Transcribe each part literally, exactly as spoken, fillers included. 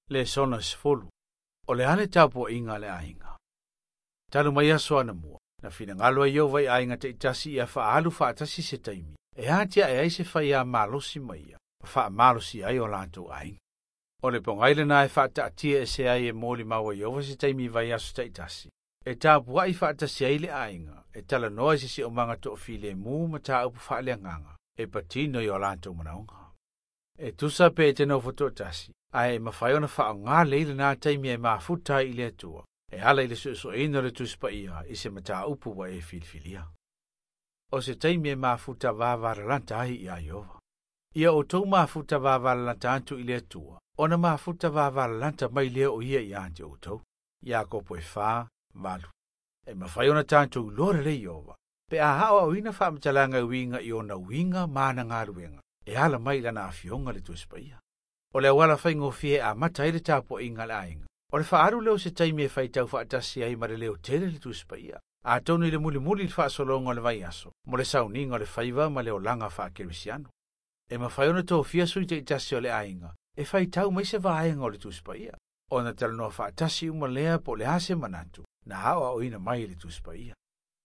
Le sona sfulu. O le hale tapu inga le ainga. Talu mai aso ana mua. Na fina ngalo ai vai ainga te itasi ia wha alu wha atasi se taimi. E hatia e aise whai a malosi mai. Wha malosi ai o lantou ainga. O le pongaile na e wha ta atia e se ai e moli maua i ova se taimi vai aso te itasi. E tapu ai wha atasi ai le ainga. E tala noa se se o manga to file mu ma ta upu wha le nganga. E patino i o lantou manaunga. E tusa pe e teno foto tasi. Ai e mawhai ona wha o ngā leile nā taimi e mafuta i le atua. E ala i le so so ino le tuspa ia i se mata upu wa e filfilia. O se taimi e mafuta vāvara lanta ahi i a Iova. Ia o tau mafuta vāvara lanta antu i le atua. Ona mafuta vāvara lanta mai lea o ia i ante o tau. Ia kopo e whā, valu. E mawhai ona tātou lore le Iova. Pe a hawa o ina wha mtalanga winga i ona winga mana ngā ruenga. E ala mai lana afionga le tuspa ia. O le wala whaingo fie a mata i le tāpo inga le ainga. O le whaaru leo se taimi e whaitau whaatasi ai ma le leo tere le tuspa ia. A tonu i le muli muli le whaasolonga le vai aso. Mo le sauninga le whaiva ma leo langa whaakerisiano. E ma whaiona tō fia sui te itasi o le ainga. E whaitau mai se vaenga o le tuspa ia. O na tala noa whaatasi uma lea po le ase manatu. Na hawa o ina mai le tuspa ia.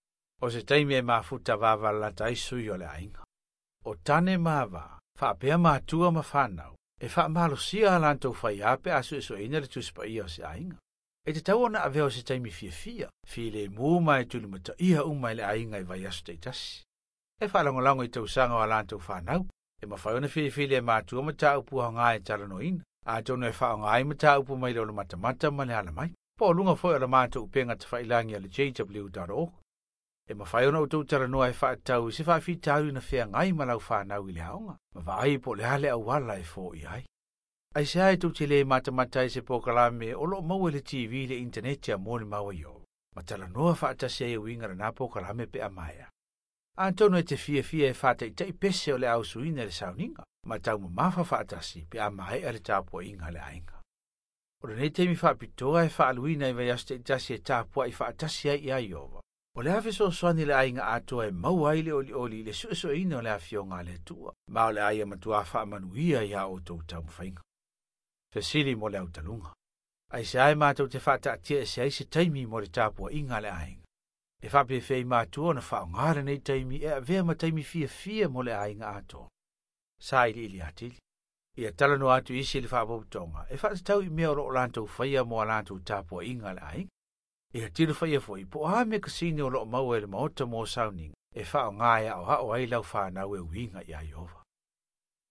O se taimi e mafuta vava lata isui o le ainga. O tane mava, whaapea mātua ma whanau. E wha malosia a lantou whai ape asu e so ina le tuspa ia o se ainga. E te tau ona aveo se taimi fia fia, fi le mū mai tulu mata ia umai le ainga i vai asu te itasi. E whalangolango i tau sanga o lantou whanau, e mawhaiona fili fili e mātua mata upu ha ngā e tala no ina, a tono e wha o ngā i mata upu mai leo le mata mata ma le ala mai. Po lunga foi o la mātua upenga te whailangi a le j w dot org. E mawhaiona o tau tala noa e wha tau se wha fi tau na whea ngai malau whanau i le haonga. Ma vai po le hale au wala e fo i ai. Ai se ai tau te le mata mata i se pokalame o lo mau le T V le internet ya mōni maua yo. Ma tala noa wha atasi ai uingara nā pokalame pe amaya. Antono e te fia fia e wha tei tei pese o le au suina le sauninga. Ma tau ma mawha wha atasi pe amaya le tāpua inga le ainga. O le nei teimi wha pitoa e wha aluina i vai aste itasi e tāpua i wha atasi ai i a Iova. O le hawe so soani le ainga atua e mau ai le oli oli le sue so ina o le awhionga le tua. Ma o le aia matua wha manuia i a o tau tau mwhainga. Fesili mo le autalunga. Ai se ai mātou te whata atia e se ai se taimi mo le tāpua inga le ainga. E whape whei mātua na wha ngāra nei taimi e a vea ma taimi fia fia mo le ainga atua. Sa ili ili atili. Ia talano atu isi le whapoputonga. E whata tau i mea o lo lantou whaia mo a lantou tāpua inga le ainga. Ia tira whaia foi, po a me kasini o lo mau e le maota mo sauning. E wha o ngāia o hao ai lau whanau e winga i a Iova.